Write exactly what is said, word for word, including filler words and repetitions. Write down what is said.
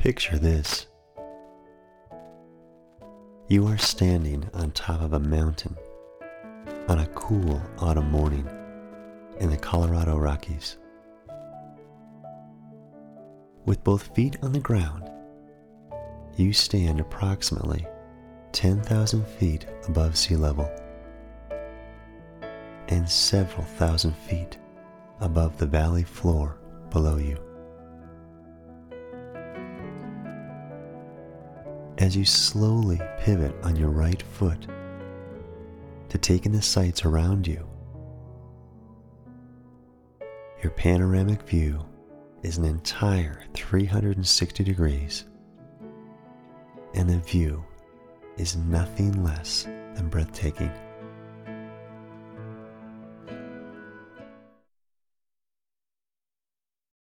Picture this. You are standing on top of a mountain on a cool autumn morning in the Colorado Rockies. With both feet on the ground, you stand approximately ten thousand feet above sea level and several thousand feet above the valley floor below you. As you slowly pivot on your right foot to take in the sights around you, your panoramic view is an entire three hundred sixty degrees, and the view is nothing less than breathtaking.